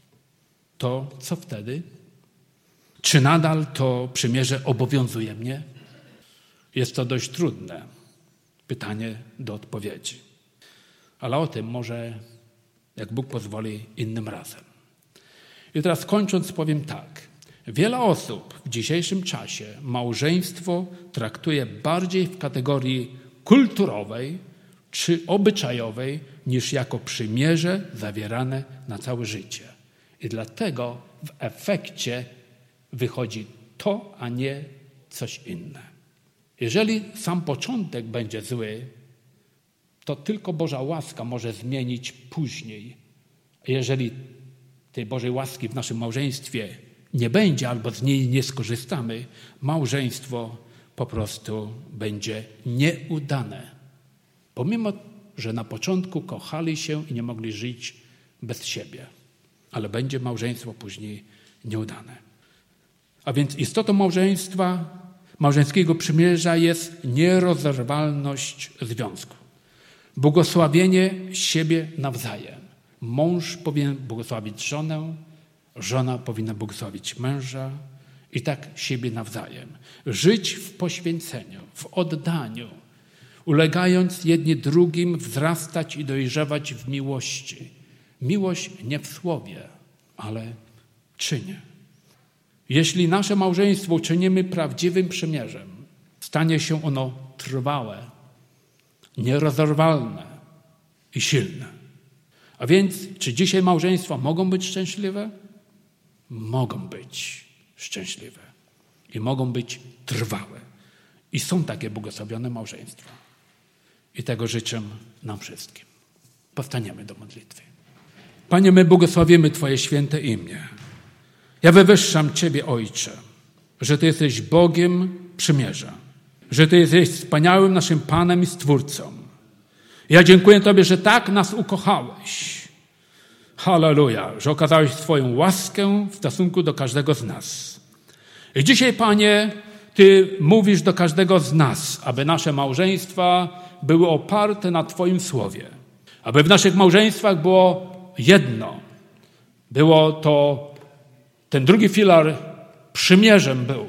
to co wtedy? Czy nadal to przymierze obowiązuje mnie? Jest to dość trudne pytanie do odpowiedzi. Ale o tym może, jak Bóg pozwoli, innym razem. I teraz kończąc powiem tak. Wiele osób w dzisiejszym czasie małżeństwo traktuje bardziej w kategorii kulturowej czy obyczajowej niż jako przymierze zawierane na całe życie. I dlatego w efekcie wychodzi to, a nie coś inne. Jeżeli sam początek będzie zły, to tylko Boża łaska może zmienić później. Jeżeli tej Bożej łaski w naszym małżeństwie nie będzie albo z niej nie skorzystamy, małżeństwo po prostu będzie nieudane. Pomimo, że na początku kochali się i nie mogli żyć bez siebie. Ale będzie małżeństwo później nieudane. A więc istotą małżeństwa, małżeńskiego przymierza jest nierozerwalność związku. Błogosławienie siebie nawzajem. Mąż powinien błogosławić żonę, żona powinna błogosławić męża i tak siebie nawzajem. Żyć w poświęceniu, w oddaniu, ulegając jedni drugim, wzrastać i dojrzewać w miłości. Miłość nie w słowie, ale w czynie. Jeśli nasze małżeństwo czynimy prawdziwym przymierzem, stanie się ono trwałe, nierozerwalne i silne. A więc, czy dzisiaj małżeństwa mogą być szczęśliwe? Mogą być szczęśliwe i mogą być trwałe. I są takie błogosławione małżeństwa. I tego życzę nam wszystkim. Powstaniemy do modlitwy. Panie, my błogosławimy Twoje święte imię. Ja wywyższam Ciebie, Ojcze, że Ty jesteś Bogiem przymierza, że Ty jesteś wspaniałym naszym Panem i Stwórcą. Ja dziękuję Tobie, że tak nas ukochałeś. Halleluja, że okazałeś swoją łaskę w stosunku do każdego z nas. I dzisiaj, Panie, Ty mówisz do każdego z nas, aby nasze małżeństwa były oparte na Twoim słowie. Aby w naszych małżeństwach było jedno. Było to, ten drugi filar przymierzem był.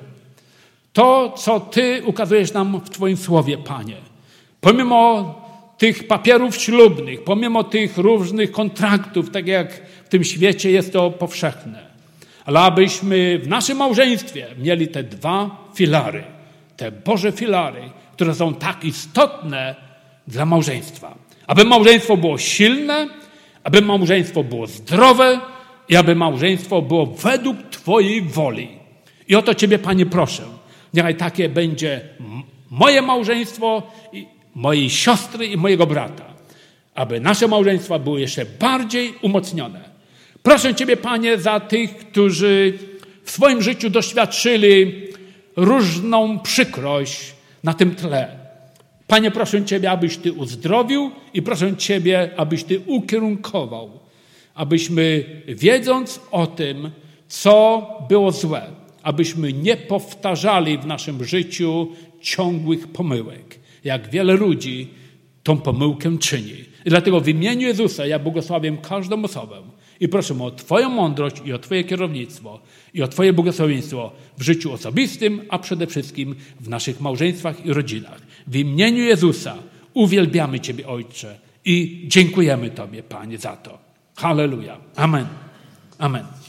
To, co Ty ukazujesz nam w Twoim słowie, Panie. Pomimo tych papierów ślubnych, pomimo tych różnych kontraktów, tak jak w tym świecie jest to powszechne. Ale abyśmy w naszym małżeństwie mieli te dwa filary, te Boże filary, które są tak istotne dla małżeństwa. Aby małżeństwo było silne, aby małżeństwo było zdrowe i aby małżeństwo było według Twojej woli. I o to Ciebie, Panie, proszę. Niechaj takie będzie moje małżeństwo, mojej siostry i mojego brata. Aby nasze małżeństwa były jeszcze bardziej umocnione. Proszę Ciebie, Panie, za tych, którzy w swoim życiu doświadczyli różną przykrość na tym tle. Panie, proszę Ciebie, abyś Ty uzdrowił i proszę Ciebie, abyś Ty ukierunkował. Abyśmy, wiedząc o tym, co było złe, abyśmy nie powtarzali w naszym życiu ciągłych pomyłek. Jak wiele ludzi tą pomyłkę czyni. I dlatego w imieniu Jezusa ja błogosławię każdą osobę. I proszę o Twoją mądrość i o Twoje kierownictwo i o Twoje błogosławieństwo w życiu osobistym, a przede wszystkim w naszych małżeństwach i rodzinach. W imieniu Jezusa uwielbiamy Ciebie, Ojcze, i dziękujemy Tobie, Panie, za to. Halleluja. Amen. Amen.